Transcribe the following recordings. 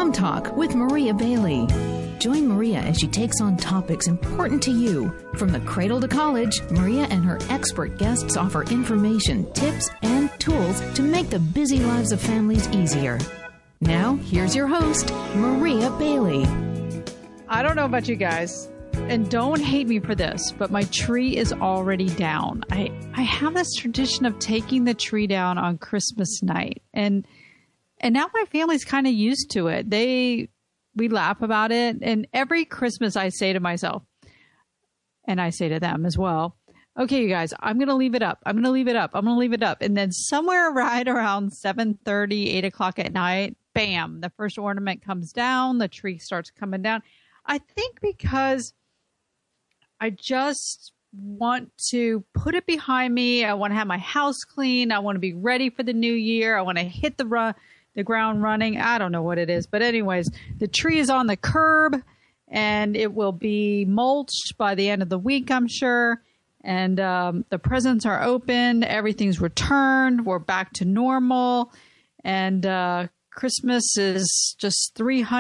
Mom Talk with Maria Bailey. Join Maria as she takes on topics important to you. From the cradle to college, Maria and her expert guests offer information, tips, and tools to make the busy lives of families easier. Now, here's your host, Maria Bailey. I don't know about you guys, and don't hate me for this, but my tree is already down. I have this tradition of taking the tree down on Christmas night, and now my family's kind of used to it. We laugh about it, and every Christmas I say to myself, and I say to them as well, okay, you guys, I'm going to leave it up. I'm going to leave it up. I'm going to leave it up. And then somewhere right around 7:30, 8 o'clock at night, bam, the first ornament comes down. The tree starts coming down. I think because I just want to put it behind me. I want to have my house clean. I want to be ready for the new year. I want to hit the ground running. I don't know what it is. But anyways, the tree is on the curb and it will be mulched by the end of the week, I'm sure. And the presents are open. Everything's returned. We're back to normal. And Christmas is just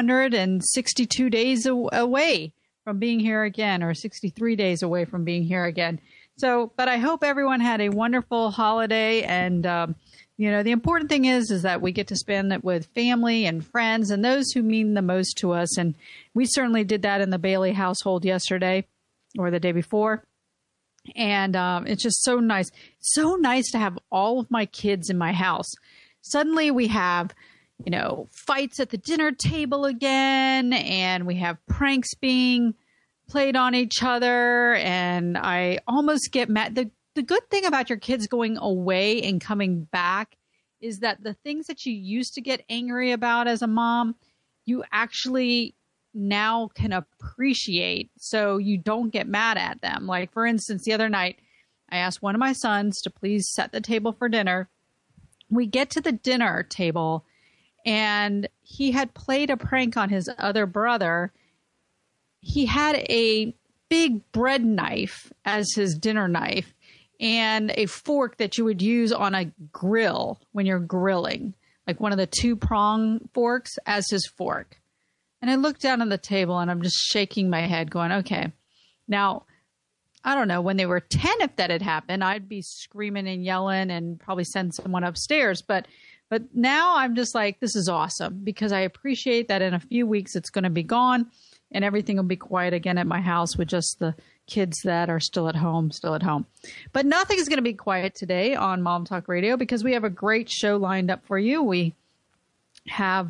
362 days away from being here again, or 63 days away from being here again. So, but I hope everyone had a wonderful holiday. And, the important thing is that we get to spend it with family and friends and those who mean the most to us. And we certainly did that in the Bailey household yesterday or the day before. And it's just so nice. So nice to have all of my kids in my house. Suddenly we have, fights at the dinner table again, and we have pranks being played on each other. And I almost get mad. The good thing about your kids going away and coming back is that the things that you used to get angry about as a mom, you actually now can appreciate, so you don't get mad at them. Like, for instance, the other night, I asked one of my sons to please set the table for dinner. We get to the dinner table, and he had played a prank on his other brother. He had a big bread knife as his dinner knife and a fork that you would use on a grill when you're grilling, like one of the 2-prong forks as his fork. And I looked down on the table and I'm just shaking my head going, okay, now, I don't know, when they were 10, if that had happened, I'd be screaming and yelling and probably send someone upstairs. But now I'm just like, this is awesome, because I appreciate that in a few weeks it's going to be gone and everything will be quiet again at my house with just the kids that are still at home. But nothing's going to be quiet today on Mom Talk Radio because we have a great show lined up for you. We have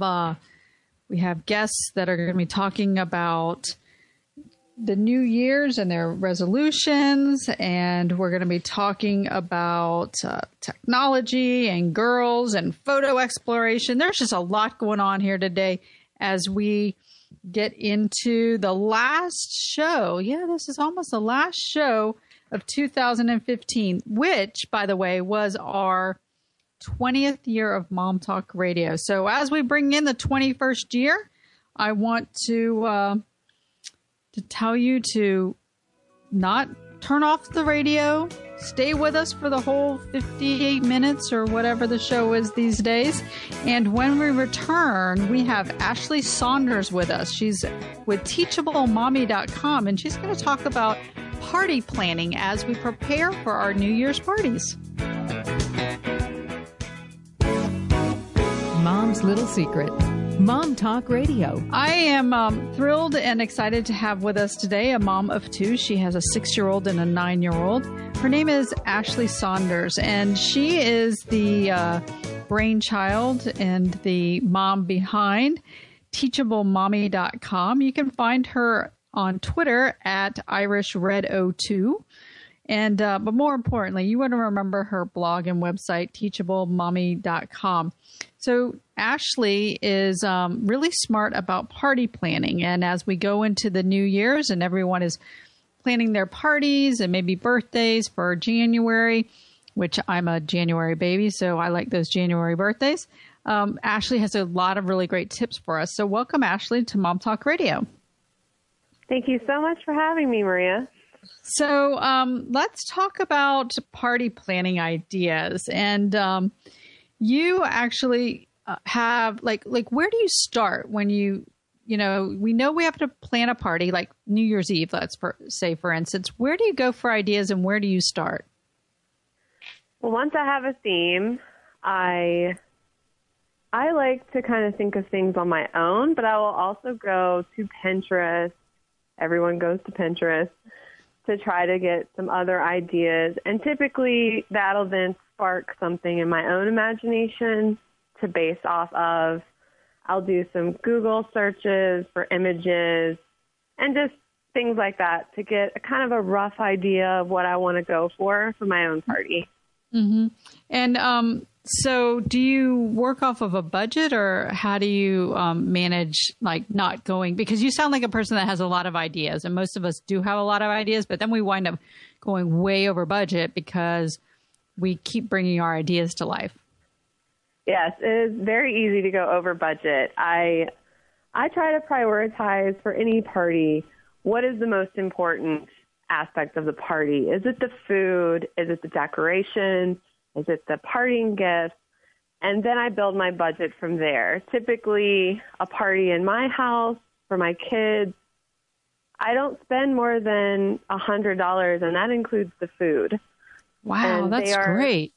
guests that are going to be talking about the New Year's and their resolutions, and we're going to be talking about technology and girls and photo exploration. There's just a lot going on here today as we get into the last show. Yeah, this is almost the last show of 2015, which, by the way, was our 20th year of Mom Talk Radio. So as we bring in the 21st year, I want to tell you to not turn off the radio. Stay with us for the whole 58 minutes or whatever the show is these days. And when we return, we have Ashley Saunders with us. She's with TeachableMommy.com, and she's going to talk about party planning as we prepare for our New Year's parties. Mom's Little Secret. Mom Talk Radio. I am thrilled and excited to have with us today a mom of two. She has a 6-year-old and a 9-year-old. Her name is Ashley Saunders, and she is the brainchild and the mom behind TeachableMommy.com. You can find her on Twitter at IrishRed02. And but more importantly, you want to remember her blog and website, TeachableMommy.com. So Ashley is really smart about party planning. And as we go into the New Year's and everyone is planning their parties and maybe birthdays for January, which I'm a January baby, so I like those January birthdays. Ashley has a lot of really great tips for us. So welcome, Ashley, to Mom Talk Radio. Thank you so much for having me, Maria. So let's talk about party planning ideas. And you actually have like where do you start when we know we have to plan a party like New Year's Eve, say, for instance. Where do you go for ideas and where do you start? Well, once I have a theme, I like to kind of think of things on my own, but I will also go to Pinterest. Everyone goes to Pinterest to try to get some other ideas. And typically that'll then spark something in my own imagination to base off of. I'll do some Google searches for images and just things like that to get a kind of a rough idea of what I want to go for my own party. Mm-hmm. And so do you work off of a budget, or how do you manage like not going? Because you sound like a person that has a lot of ideas, and most of us do have a lot of ideas, but then we wind up going way over budget because we keep bringing our ideas to life. Yes, it is very easy to go over budget. I try to prioritize for any party what is the most important aspect of the party. Is it the food? Is it the decoration? Is it the parting gifts? And then I build my budget from there. Typically, a party in my house for my kids, I don't spend more than $100, and that includes the food. Wow, and that's great.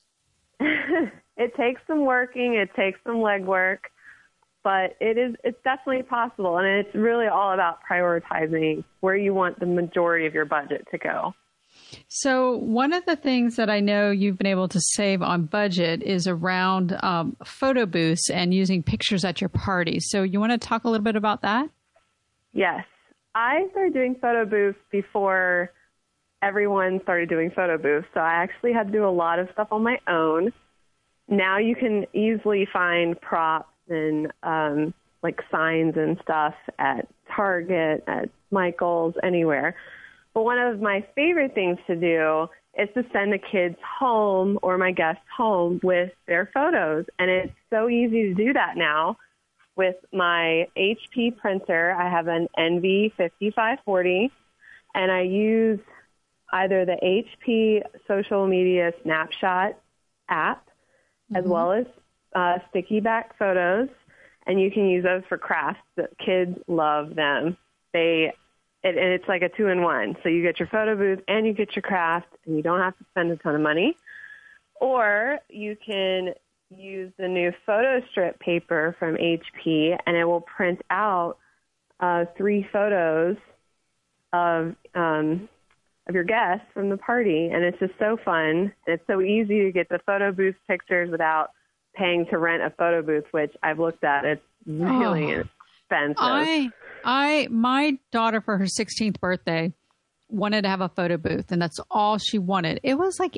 It takes some working, it takes some legwork, but it's definitely possible. And it's really all about prioritizing where you want the majority of your budget to go. So one of the things that I know you've been able to save on budget is around photo booths and using pictures at your party. So you want to talk a little bit about that? Yes. I started doing photo booths before everyone started doing photo booths. So I actually had to do a lot of stuff on my own. Now you can easily find props and like signs and stuff at Target, at Michael's, anywhere. But one of my favorite things to do is to send the kids home or my guests home with their photos. And it's so easy to do that now with my HP printer. I have an Envy 5540, and I use either the HP social media snapshot app as well as sticky back photos, and you can use those for crafts. The kids love them. And it's like a 2-in-1. So you get your photo booth and you get your craft, and you don't have to spend a ton of money. Or you can use the new photo strip paper from HP, and it will print out 3 photos of your guests from the party, and it's just so fun. It's so easy to get the photo booth pictures without paying to rent a photo booth, which I've looked at. It's really expensive. My daughter, for her 16th birthday, wanted to have a photo booth, and that's all she wanted. It was like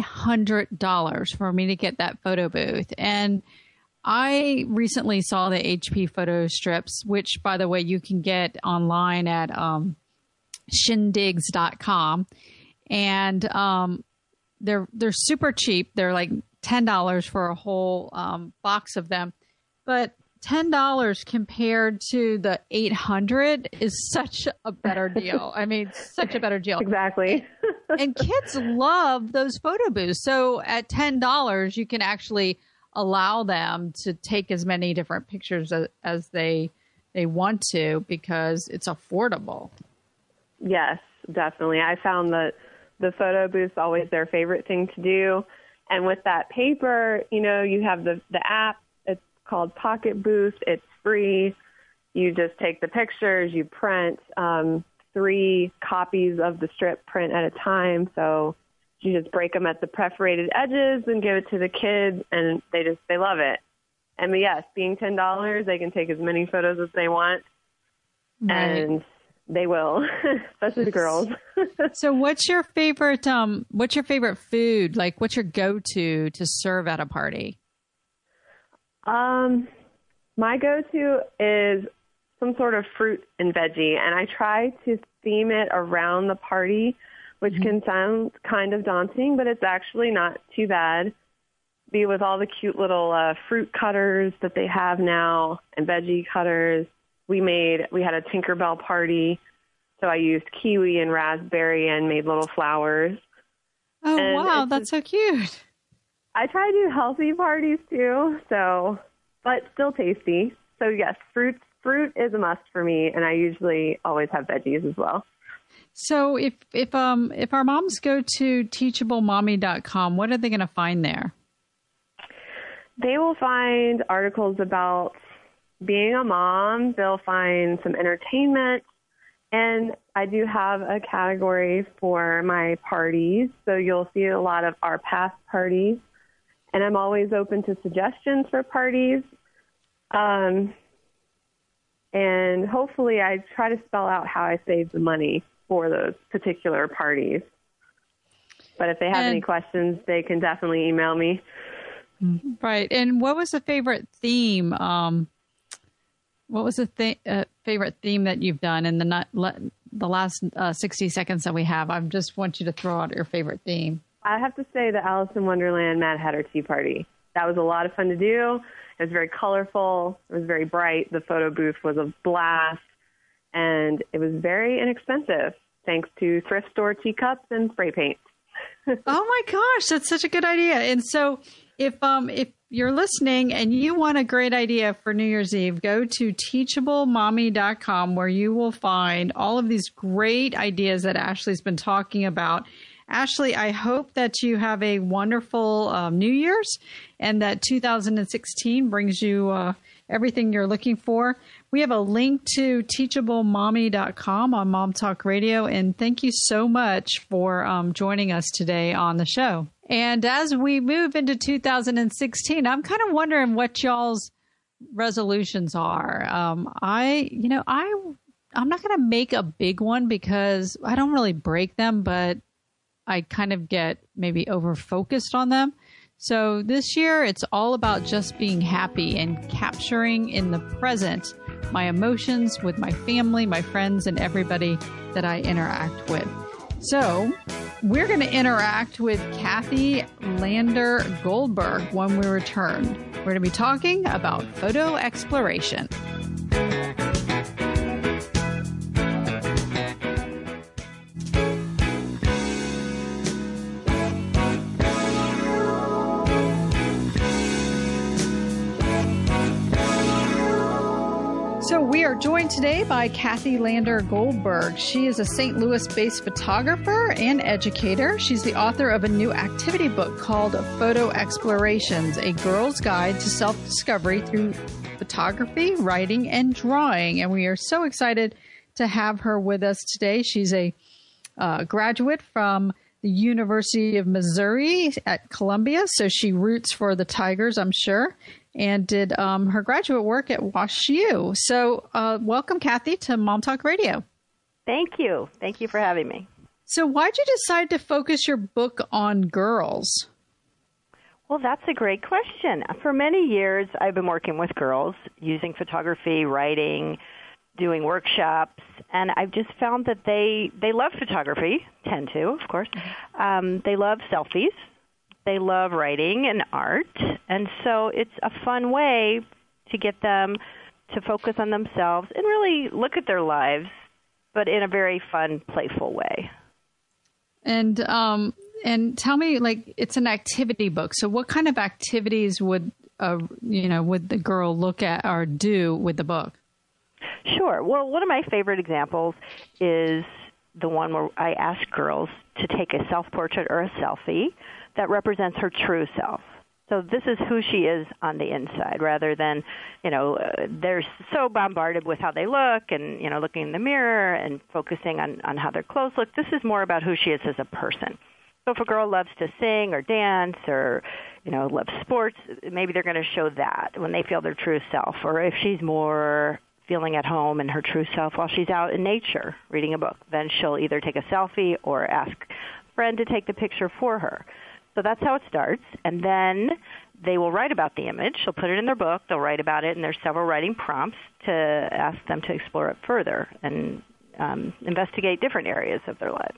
$800 for me to get that photo booth. And I recently saw the HP photo strips, which, by the way, you can get online at shindigs.com, and they're super cheap. They're like $10 for a whole box of them, but $10 compared to the $800 is such a better deal. I mean, such a better deal. Exactly. And kids love those photo booths. So at $10, you can actually allow them to take as many different pictures as they want to, because it's affordable. Yes, definitely. I found that the photo booth's always their favorite thing to do. And with that paper, you have the app. It's called Pocket Booth. It's free. You just take the pictures. You print 3 copies of the strip print at a time. So you just break them at the perforated edges and give it to the kids, and they love it. And yes, being $10, they can take as many photos as they want. Right. And they will, especially the girls. So what's your favorite food? Like, what's your go-to to serve at a party? My go-to is some sort of fruit and veggie, and I try to theme it around the party, which can sound kind of daunting, but it's actually not too bad. Be with all the cute little fruit cutters that they have now and veggie cutters. We had a Tinkerbell party, so I used kiwi and raspberry and made little flowers. Oh, and wow, that's so cute. I try to do healthy parties too, so but still tasty. So yes, fruit is a must for me, and I usually always have veggies as well. So if our moms go to teachablemommy.com, what are they going to find there? They will find articles about being a mom. They'll find some entertainment. And I do have a category for my parties. So you'll see a lot of our past parties. And I'm always open to suggestions for parties. And hopefully I try to spell out how I save the money for those particular parties. But if they have any questions, they can definitely email me. Right. And what was the favorite theme? What was the favorite theme that you've done in the last 60 seconds that we have? I just want you to throw out your favorite theme. I have to say the Alice in Wonderland Mad Hatter Tea Party. That was a lot of fun to do. It was very colorful. It was very bright. The photo booth was a blast. And it was very inexpensive, thanks to thrift store teacups and spray paint. Oh, my gosh. That's such a good idea. And so if you're listening and you want a great idea for New Year's Eve, go to teachablemommy.com, where you will find all of these great ideas that Ashley's been talking about. Ashley, I hope that you have a wonderful New Year's and that 2016 brings you everything you're looking for. We have a link to teachablemommy.com on Mom Talk Radio. And thank you so much for joining us today on the show. And as we move into 2016, I'm kind of wondering what y'all's resolutions are. I'm not going to make a big one because I don't really break them, but I kind of get maybe over-focused on them. So this year, it's all about just being happy and capturing in the present my emotions with my family, my friends, and everybody that I interact with. So we're going to interact with Kathy Lander Goldberg when we return. We're going to be talking about photo exploration. So we are joined today by Kathy Lander Goldberg. She is a St. Louis-based photographer and educator. She's the author of a new activity book called Photo Explorations, a girl's guide to self-discovery through photography, writing, and drawing. And we are so excited to have her with us today. She's a graduate from the University of Missouri at Columbia, so she roots for the Tigers, I'm sure, and did her graduate work at WashU. So welcome, Kathy, to Mom Talk Radio. Thank you. Thank you for having me. So why'd you decide to focus your book on girls? Well, that's a great question. For many years, I've been working with girls using photography, writing, doing workshops, and I've just found that they love photography, tend to, of course. They love selfies. They love writing and art, and so it's a fun way to get them to focus on themselves and really look at their lives, but in a very fun, playful way. And tell me, like, it's an activity book. So what kind of activities would the girl look at or do with the book? Sure. Well, one of my favorite examples is the one where I ask girls to take a self-portrait or a selfie that represents her true self. So this is who she is on the inside, rather than, they're so bombarded with how they look and, looking in the mirror and focusing on how their clothes look. This is more about who she is as a person. So if a girl loves to sing or dance or, loves sports, maybe they're going to show that when they feel their true self. Or if she's more feeling at home in her true self while she's out in nature reading a book, then she'll either take a selfie or ask a friend to take the picture for her. So that's how it starts. And then they will write about the image. She'll put it in their book. They'll write about it, and there's several writing prompts to ask them to explore it further and investigate different areas of their lives.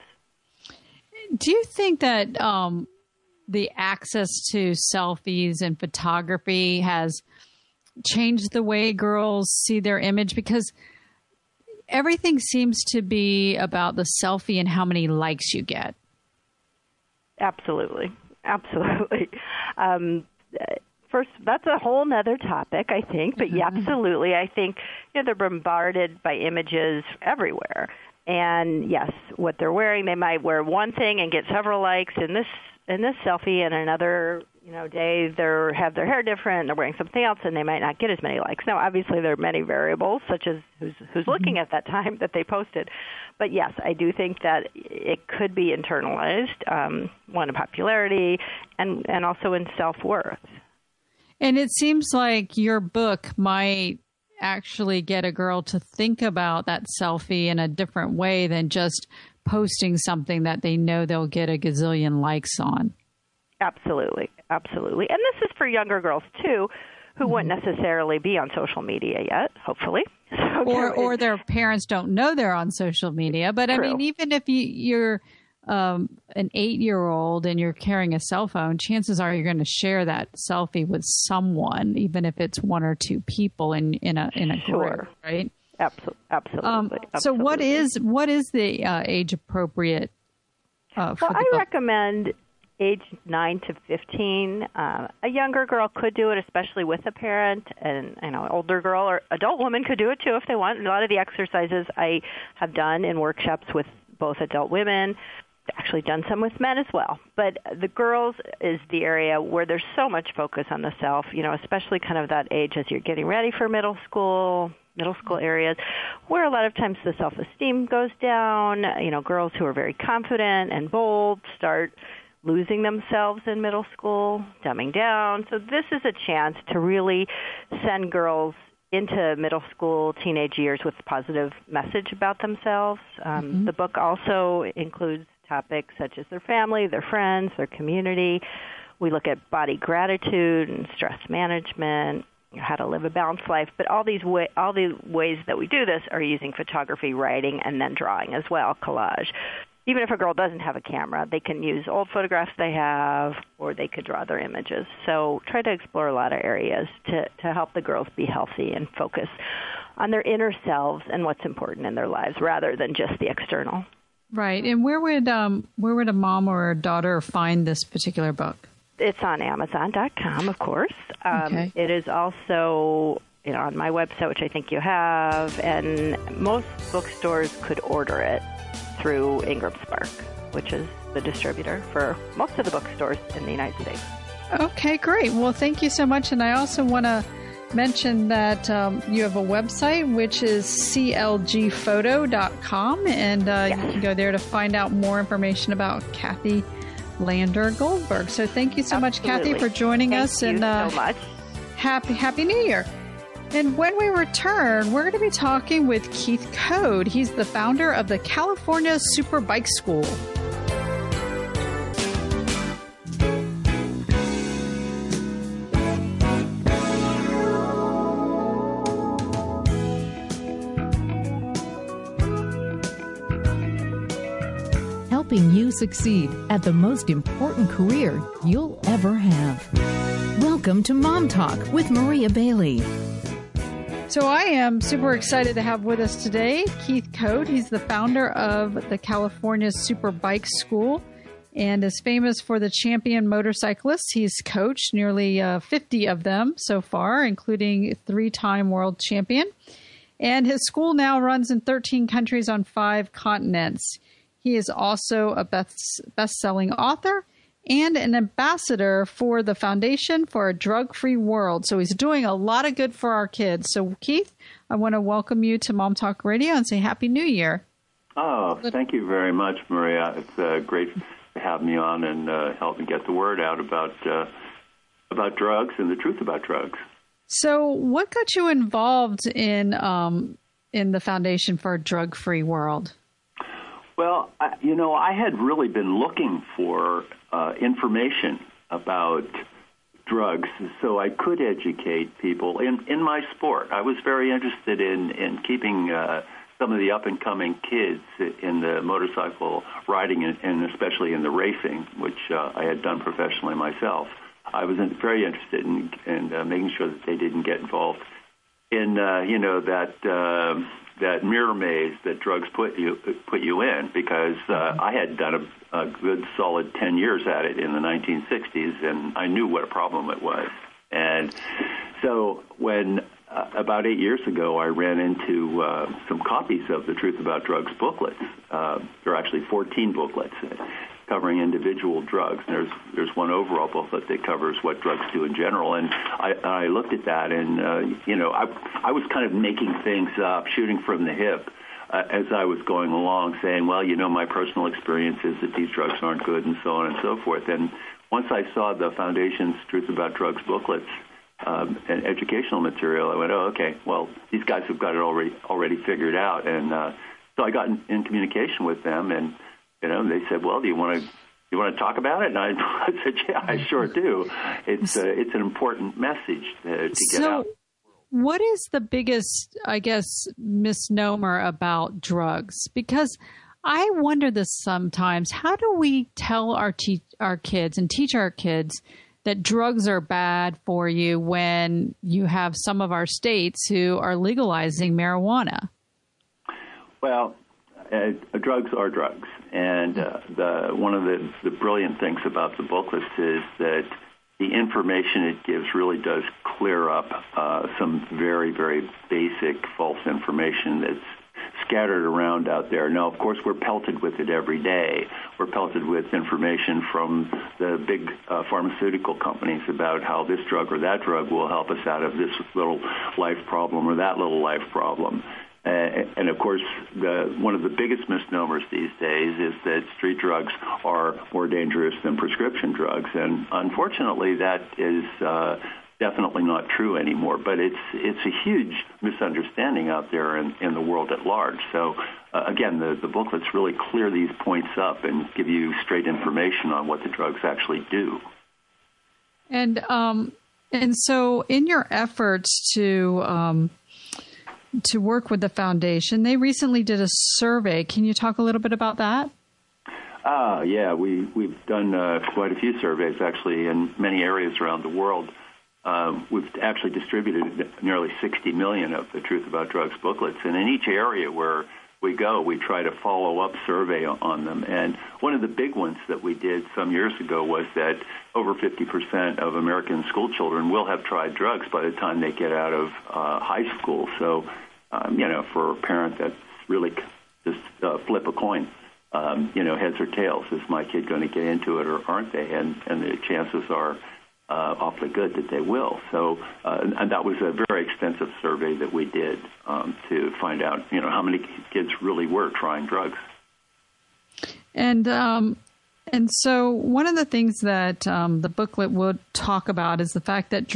Do you think that the access to selfies and photography has changed the way girls see their image? Because everything seems to be about the selfie and how many likes you get. Absolutely. first, that's a whole nother topic, I think. But yeah, absolutely, I think they're bombarded by images everywhere. And yes, what they're wearing, they might wear one thing and get several likes in this selfie, and another day they have their hair different, they're wearing something else, and they might not get as many likes. Now, obviously, there are many variables, such as who's looking at that time that they posted. But yes, I do think that it could be internalized, one in popularity, and also in self-worth. And it seems like your book might actually get a girl to think about that selfie in a different way than just posting something that they know they'll get a gazillion likes on. Absolutely. And this is for younger girls, too, who wouldn't necessarily be on social media yet, hopefully. Or their parents don't know they're on social media. But, True. I mean, even if you're an 8-year-old and you're carrying a cell phone, chances are you're going to share that selfie with someone, even if it's one or two people in a group, right? Absolutely. So what is the age appropriate? Well, I recommend age 9 to 15. A younger girl could do it, especially with a parent, and an older girl or adult woman could do it too if they want. A lot of the exercises I have done in workshops with both adult women, actually done some with men as well. But the girls is the area where there's so much focus on the self, especially kind of that age as you're getting ready for middle school areas, where a lot of times the self-esteem goes down. Girls who are very confident and bold start losing themselves in middle school, dumbing down. So this is a chance to really send girls into middle school, teenage years with a positive message about themselves. The book also includes topics such as their family, their friends, their community. We look at body gratitude and stress management, how to live a balanced life. But all the ways that we do this are using photography, writing, and then drawing as well, collage. Even if a girl doesn't have a camera, they can use old photographs they have, or they could draw their images. So try to explore a lot of areas to help the girls be healthy and focus on their inner selves and what's important in their lives rather than just the external. Right. And where would a mom or a daughter find this particular book? It's on Amazon.com, of course. Okay. It is also on my website, which I think you have, and most bookstores could order it through Ingram Spark, which is the distributor for most of the bookstores in the United States. Okay, great. Well, thank you so much. And I also want to mention that you have a website, which is clgphoto.com, and you can go there to find out more information about Kathy Lander Goldberg. So thank you so much, Kathy, for joining us. Thank you so much. Happy New Year. And when we return, we're going to be talking with Keith Code. He's the founder of the California Super Bike School. Helping you succeed at the most important career you'll ever have. Welcome to Mom Talk with Maria Bailey. So I am super excited to have with us today Keith Code. He's the founder of the California Super Bike School and is famous for the champion motorcyclists. He's coached nearly 50 of them so far, including 3-time world champion. And his school now runs in 13 countries on 5 continents. He is also a best-selling author and an ambassador for the Foundation for a Drug-Free World. So he's doing a lot of good for our kids. So, Keith, I want to welcome you to Mom Talk Radio and say Happy New Year. Oh, thank you very much, Maria. It's great to have me on and help me get the word out about drugs and the truth about drugs. So what got you involved in the Foundation for a Drug-Free World? Well, I had really been looking for information about drugs so I could educate people in my sport. I was very interested in keeping some of the up-and-coming kids in the motorcycle riding and especially in the racing, which I had done professionally myself. I was very interested in making sure that they didn't get involved in, that mirror maze that drugs put you in, because I had done a good solid 10 years at it in the 1960s, and I knew what a problem it was. And so when about 8 years ago, I ran into some copies of the Truth About Drugs booklets. There are actually 14 booklets covering individual drugs. And there's one overall booklet that covers what drugs do in general. And I looked at that, and I was kind of making things up, shooting from the hip, as I was going along, saying, well, my personal experience is that these drugs aren't good, and so on and so forth. And once I saw the Foundation's Truth About Drugs booklets and educational material, I went, oh, okay, well, these guys have got it already figured out. And so I got in communication with them, and they said, well, do you want to talk about it? And I said, yeah, I sure do. It's an important message to get out. What is the biggest, I guess, misnomer about drugs? Because I wonder this sometimes. How do we tell our kids and teach our kids that drugs are bad for you when you have some of our states who are legalizing marijuana? Well, drugs are drugs. And one of the brilliant things about the booklets is that the information it gives really does clear up some very, very basic false information that's scattered around out there. Now, of course, we're pelted with it every day. We're pelted with information from the big pharmaceutical companies about how this drug or that drug will help us out of this little life problem or that little life problem. And of course, one of the biggest misnomers these days is that street drugs are more dangerous than prescription drugs. And unfortunately, that is definitely not true anymore. But it's a huge misunderstanding out there in the world at large. So, again, the booklets really clear these points up and give you straight information on what the drugs actually do. And so in your efforts to work with the foundation, they recently did a survey. Can you talk a little bit about that? Yeah, we've done quite a few surveys, actually, in many areas around the world. We've actually distributed nearly 60 million of the Truth About Drugs booklets, and in each area where we go, we try to follow up survey on them. And one of the big ones that we did some years ago was that over 50% of American school children will have tried drugs by the time they get out of high school. So, for a parent, that's really just flip a coin. Heads or tails. Is my kid going to get into it or aren't they? And the chances are awfully good that they will. So, and that was a very extensive survey that we did to find out, how many kids really were trying drugs. And so one of the things that the booklet would talk about is the fact that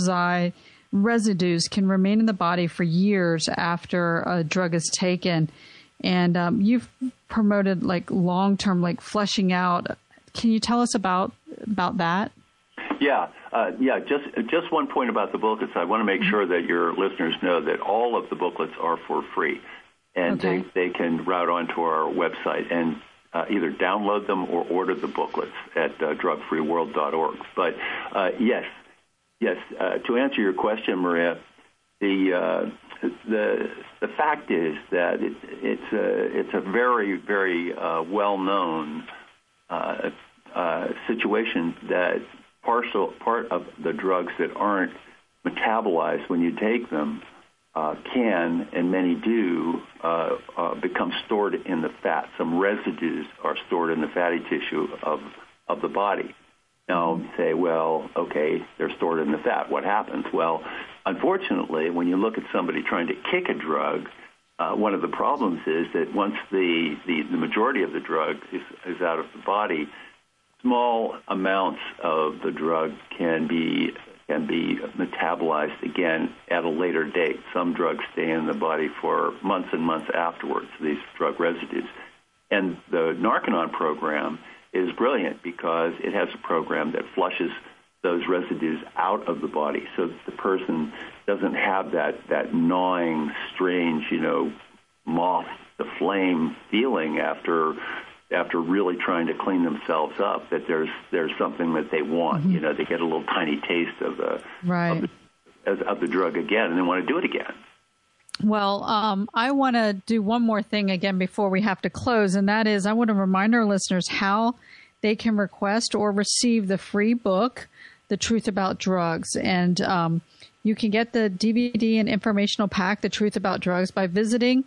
residues can remain in the body for years after a drug is taken. And you've promoted long-term, fleshing out. Can you tell us about that? Yeah. Just one point about the booklets. I want to make sure that your listeners know that all of the booklets are for free, and they can route onto our website and either download them or order the booklets at drugfreeworld.org. But yes. To answer your question, Maria, the fact is that it's a very, very well-known situation that part of the drugs that aren't metabolized when you take them can, and many do, become stored in the fat. Some residues are stored in the fatty tissue of the body. Now, you say, well, okay, they're stored in the fat. What happens? Well, unfortunately, when you look at somebody trying to kick a drug, one of the problems is that once the majority of the drug is out of the body, small amounts of the drug can be metabolized again at a later date. Some drugs stay in the body for months and months afterwards, these drug residues. And the Narconon program is brilliant because it has a program that flushes those residues out of the body so that the person doesn't have that gnawing, strange, moth to flame feeling after really trying to clean themselves up, that there's something that they want. Mm-hmm. They get a little tiny taste of the drug again, and they want to do it again. Well, I want to do one more thing again before we have to close, and that is I want to remind our listeners how they can request or receive the free book, The Truth About Drugs. And you can get the DVD and informational pack, The Truth About Drugs, by visiting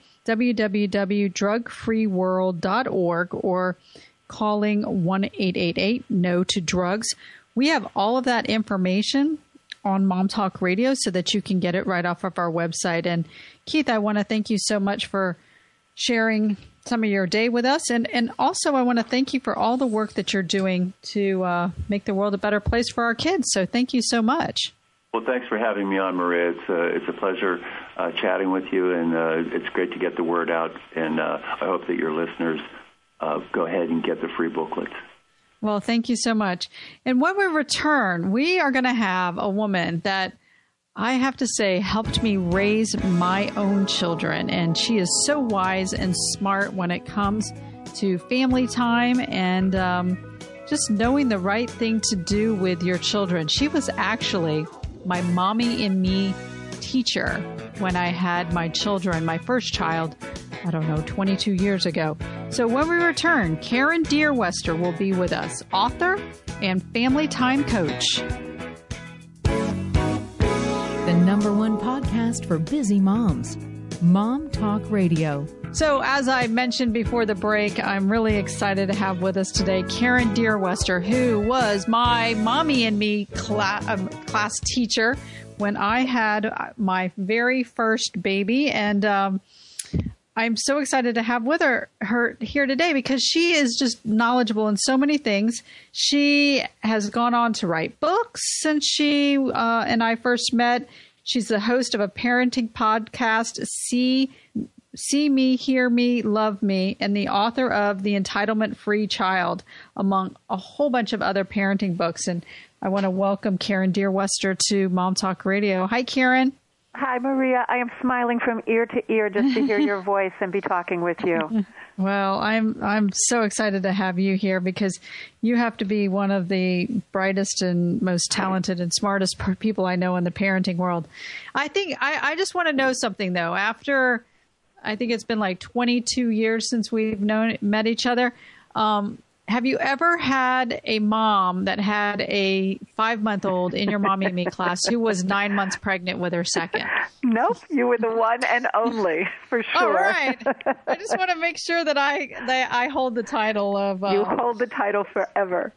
www.drugfreeworld.org or calling 1-888-NO-TO-DRUGS. We have all of that information on Mom Talk Radio so that you can get it right off of our website. And Keith, I want to thank you so much for sharing some of your day with us. And also I want to thank you for all the work that you're doing to make the world a better place for our kids. So thank you so much. Well, thanks for having me on, Maria. It's a pleasure chatting with you, and it's great to get the word out. And I hope that your listeners go ahead and get the free booklets. Well, thank you so much. And when we return, we are going to have a woman that I have to say helped me raise my own children. And she is so wise and smart when it comes to family time and just knowing the right thing to do with your children. She was actually my mommy and me teacher when I had my children, my first child, 22 years ago. So when we return, Karen Deerwester will be with us, author and family time coach. The #1 podcast for busy moms, Mom Talk Radio. So as I mentioned before the break, I'm really excited to have with us today Karen Deerwester, who was my mommy and me class teacher when I had my very first baby. And I'm so excited to have with her here today because she is just knowledgeable in so many things. She has gone on to write books since she and I first met. She's the host of a parenting podcast, See Me, Hear Me, Love Me, and the author of The Entitlement-Free Child, among a whole bunch of other parenting books. And I want to welcome Karen Deerwester to Mom Talk Radio. Hi, Karen. Hi, Maria. I am smiling from ear to ear just to hear your voice and be talking with you. Well, I'm so excited to have you here because you have to be one of the brightest and most talented and smartest people I know in the parenting world. I think I just want to know something, though. After, I think it's been like 22 years since we've met each other. Have you ever had a mom that had a 5-month-old in your Mommy and Me class who was 9 months pregnant with her second? Nope. You were the one and only, for sure. All right. I just want to make sure that I hold the title of... you hold the title forever.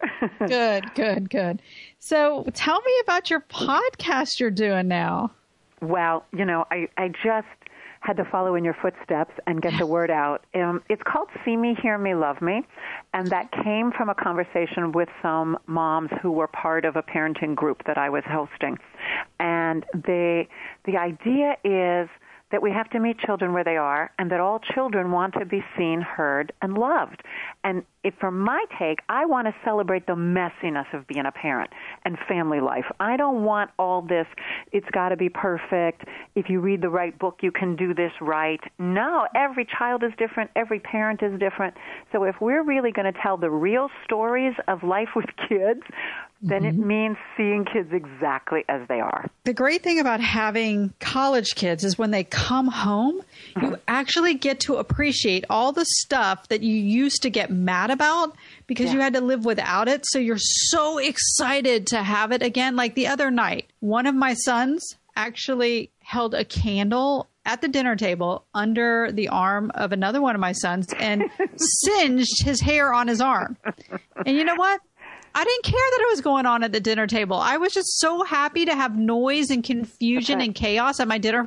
Good. So tell me about your podcast you're doing now. Well, I just had to follow in your footsteps and get the word out. It's called See Me, Hear Me, Love Me, and that came from a conversation with some moms who were part of a parenting group that I was hosting. And the idea is that we have to meet children where they are and that all children want to be seen, heard, and loved. And from my take, I want to celebrate the messiness of being a parent and family life. I don't want all this, it's got to be perfect. If you read the right book, you can do this right. No, every child is different. Every parent is different. So if we're really going to tell the real stories of life with kids, then it means seeing kids exactly as they are. The great thing about having college kids is when they come home, you actually get to appreciate all the stuff that you used to get mad about because you had to live without it. So you're so excited to have it again. Like the other night, one of my sons actually held a candle at the dinner table under the arm of another one of my sons and singed his hair on his arm. And you know what? I didn't care that it was going on at the dinner table. I was just so happy to have noise and confusion and chaos at my dinner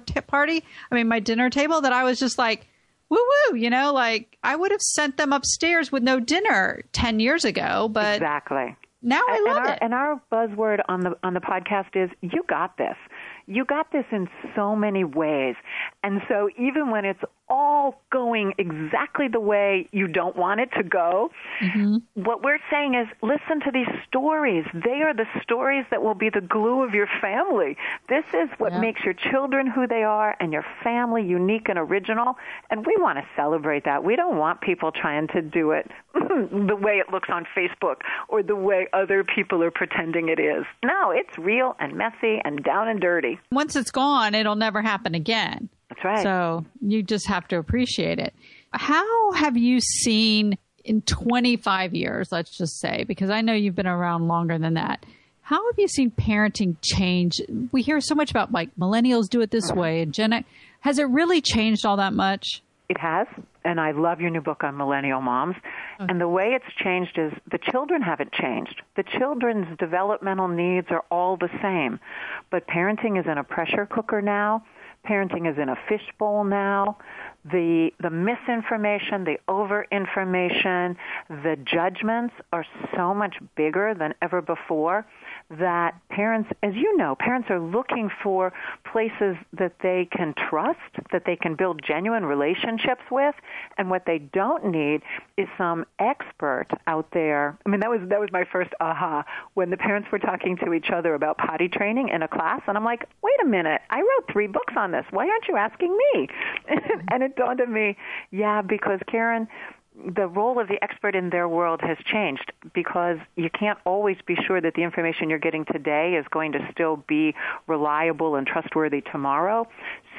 table that I was just like, woo woo, like I would have sent them upstairs with no dinner 10 years ago, but exactly. Now I love it. And our buzzword on the podcast is you got this. You got this in so many ways. And so even when it's all going exactly the way you don't want it to go, what we're saying is listen to these stories. They are the stories that will be the glue of your family. This is what makes your children who they are and your family unique and original. And we want to celebrate that. We don't want people trying to do it the way it looks on Facebook or the way other people are pretending it is. No, it's real and messy and down and dirty. Once it's gone, it'll never happen again. That's right. So you just have to appreciate it. How have you seen in 25 years, let's just say, because I know you've been around longer than that, How have you seen parenting change? We hear so much about like millennials do it this way and Gen X. Has it really changed all that much? It has, and I love your new book on millennial moms. Okay. And the way it's changed is the children haven't changed. The children's developmental needs are all the same, but parenting is in a pressure cooker now. Parenting is in a fishbowl now. The misinformation, the over-information, the judgments are so much bigger than ever before that parents, as you know, parents are looking for places that they can trust, that they can build genuine relationships with, and what they don't need is some expert out there. I mean, that was my first aha when the parents were talking to each other about potty training in a class, and I'm like, wait a minute, I wrote 3 books on this. Why aren't you asking me? And it dawned on me, yeah, because Karen, the role of the expert in their world has changed because you can't always be sure that the information you're getting today is going to still be reliable and trustworthy tomorrow.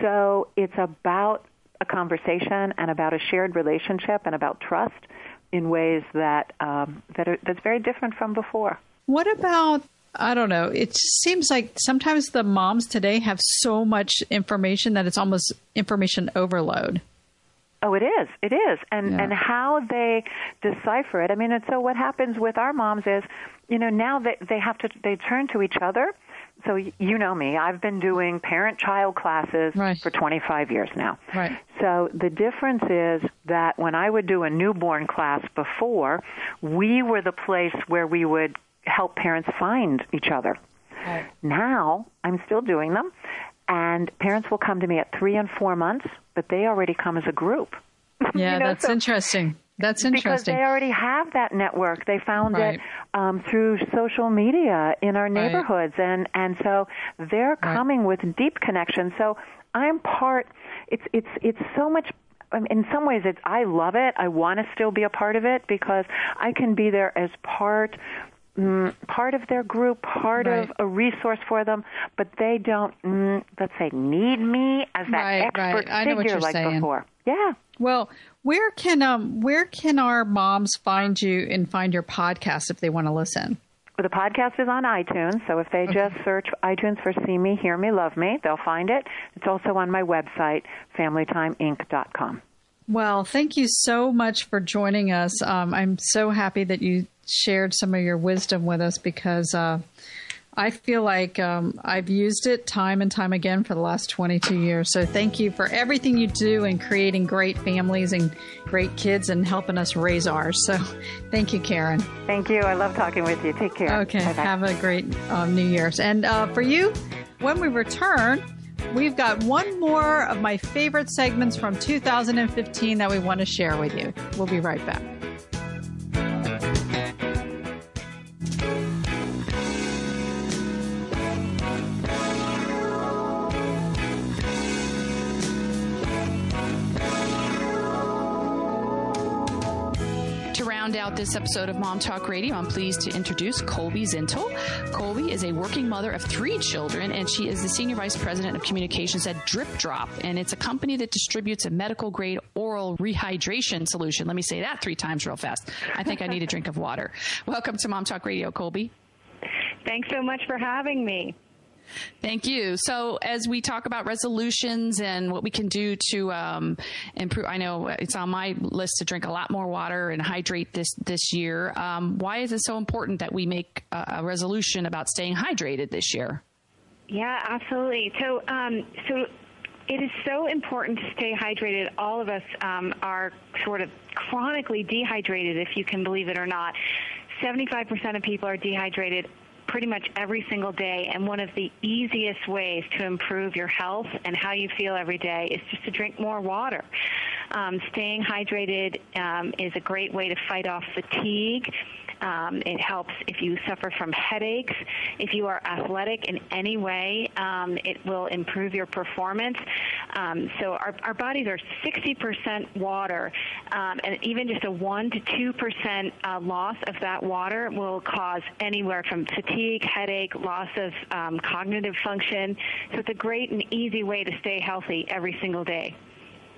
So it's about a conversation and about a shared relationship and about trust in ways that's very different from before. What about, I don't know, it seems like sometimes the moms today have so much information that it's almost information overload. Oh, it is. It is. And how they decipher it. I mean, and so what happens with our moms is, now they turn to each other. So you know me. I've been doing parent-child classes for 25 years now. Right. So the difference is that when I would do a newborn class before, we were the place where we would help parents find each other. Right. Now, I'm still doing them. And parents will come to me at 3 and 4 months, but they already come as a group. Yeah, that's interesting. That's interesting. Because they already have that network. They found it through social media in our neighborhoods. And so they're coming with deep connection. So I'm part, it's so much, in some ways I love it. I want to still be a part of it because I can be there as part of their group, part of a resource for them, but they don't, let's say, need me as that expert figure like before. Yeah. Well, where can our moms find you and find your podcast if they want to listen? Well, the podcast is on iTunes, so if they just search iTunes for See Me, Hear Me, Love Me, they'll find it. It's also on my website, FamilyTimeInc.com. Well, thank you so much for joining us. I'm so happy that you shared some of your wisdom with us because I feel like I've used it time and time again for the last 22 years. So thank you for everything you do in creating great families and great kids and helping us raise ours. So thank you, Karen. Thank you. I love talking with you. Take care. Okay. Bye-bye. Have a great New Year's. And for you, when we return, we've got one more of my favorite segments from 2015 that we want to share with you. We'll be right back. Out this episode of Mom Talk Radio, I'm pleased to introduce Colby Zintel. Colby is a working mother of 3 children, and she is the Senior Vice President of Communications at Drip Drop, and it's a company that distributes a medical-grade oral rehydration solution. Let me say that 3 times real fast. I think I need a drink of water. Welcome to Mom Talk Radio, Colby. Thanks so much for having me. Thank you. So as we talk about resolutions and what we can do to improve, I know it's on my list to drink a lot more water and hydrate this year. Why is it so important that we make a resolution about staying hydrated this year? Yeah, absolutely. So it is so important to stay hydrated. All of us are sort of chronically dehydrated, if you can believe it or not. 75% of people are dehydrated pretty much every single day, and one of the easiest ways to improve your health and how you feel every day is just to drink more water. Staying hydrated is a great way to fight off fatigue. It helps if you suffer from headaches. If you are athletic in any way, it will improve your performance. So our bodies are 60% water, and even just a 1 to 2% loss of that water will cause anywhere from fatigue, headache, loss of cognitive function. So it's a great and easy way to stay healthy every single day.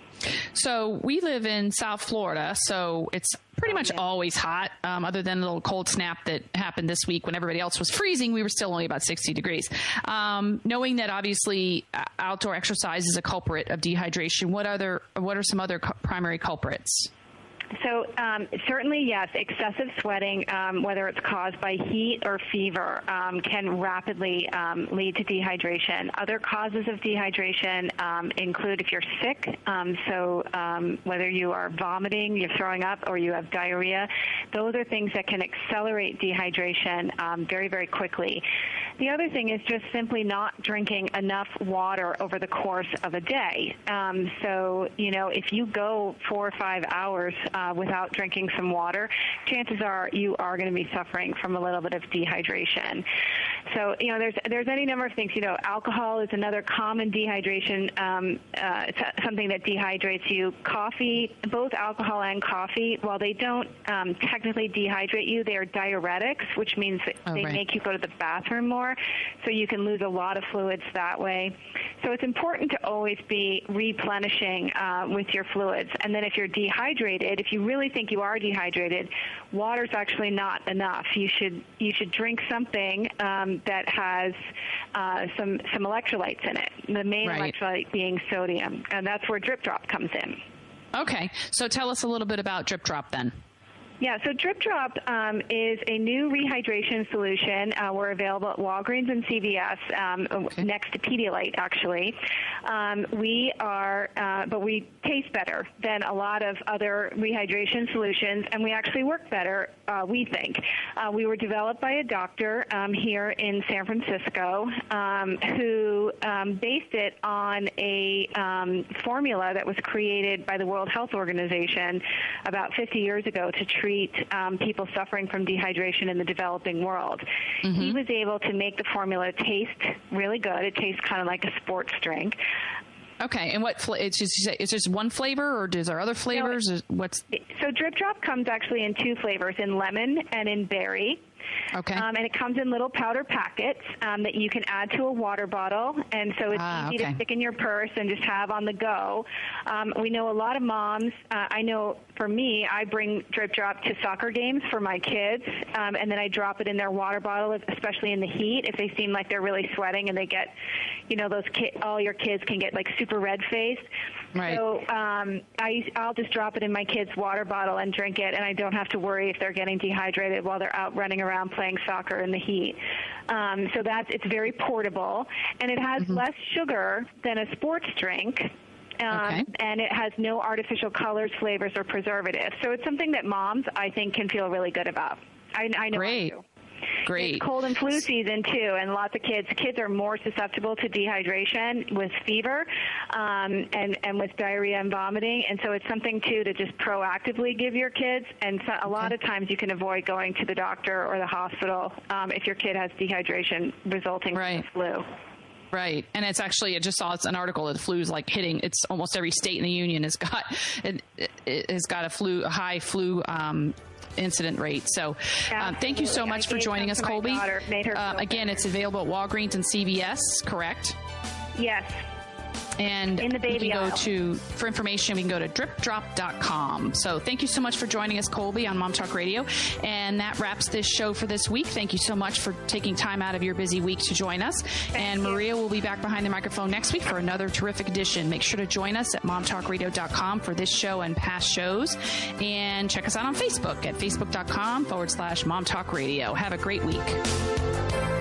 So we live in South Florida, so it's pretty much always hot, other than a little cold snap that happened this week when everybody else was freezing. We were still only about 60 degrees. Knowing that obviously outdoor exercise is a culprit of dehydration, what are some other primary culprits? So certainly, yes, excessive sweating, whether it's caused by heat or fever, can rapidly lead to dehydration. Other causes of dehydration include if you're sick, whether you are vomiting, you're throwing up, or you have diarrhea, those are things that can accelerate dehydration very, very quickly. The other thing is just simply not drinking enough water over the course of a day. If you go 4 or 5 hours without drinking some water, chances are you are going to be suffering from a little bit of dehydration. So, there's any number of things. Alcohol is another common dehydration, something that dehydrates you. Coffee, both alcohol and coffee, while they don't technically dehydrate you, they are diuretics, which means that they make you go to the bathroom more, so you can lose a lot of fluids that way. So it's important to always be replenishing with your fluids. And then if you're dehydrated, if you really think you are dehydrated, water's actually not enough. You should drink something that has some electrolytes in it. The main electrolyte being sodium, and that's where Drip Drop comes in. Okay, so tell us a little bit about Drip Drop then. Yeah, so Drip Drop is a new rehydration solution. We're available at Walgreens and CVS, next to Pedialyte, actually. But we taste better than a lot of other rehydration solutions, and we actually work better, we think. We were developed by a doctor here in San Francisco who based it on a formula that was created by the World Health Organization about 50 years ago to treat people suffering from dehydration in the developing world. Mm-hmm. He was able to make the formula taste really good. It tastes kind of like a sports drink. Okay, and is just one flavor, or is there other flavors? So Drip Drop comes actually in 2 flavors, in lemon and in berry. Okay. And it comes in little powder packets that you can add to a water bottle, and so it's easy to stick in your purse and just have on the go. We know a lot of moms. I know for me, I bring Drip Drop to soccer games for my kids, and then I drop it in their water bottle, especially in the heat, if they seem like they're really sweating and they get, all your kids can get like super red-faced. Right. So I'll just drop it in my kids' water bottle and drink it, and I don't have to worry if they're getting dehydrated while they're out running around playing soccer in the heat. So it's very portable, and it has less sugar than a sports drink. And it has no artificial colors, flavors, or preservatives. So it's something that moms, I think, can feel really good about. I know Great. I do. Great. It's cold and flu season, too, and lots of kids are more susceptible to dehydration with fever and with diarrhea and vomiting. And so it's something, too, to just proactively give your kids. And so a lot of times you can avoid going to the doctor or the hospital if your kid has dehydration resulting from the flu. Right. And it's actually, I just saw an article that the flu is like hitting, it's almost every state in the union has got a high flu incident rate. So thank you so much for joining us, Colby. Again, it's available at Walgreens and CVS, correct? Yes. And in the baby aisle. For information, we can go to dripdrop.com. So thank you so much for joining us, Colby, on Mom Talk Radio. And that wraps this show for this week. Thank you so much for taking time out of your busy week to join us. And Maria will be back behind the microphone next week for another terrific edition. Make sure to join us at momtalkradio.com for this show and past shows. And check us out on Facebook at facebook.com/Mom Talk Radio. Have a great week.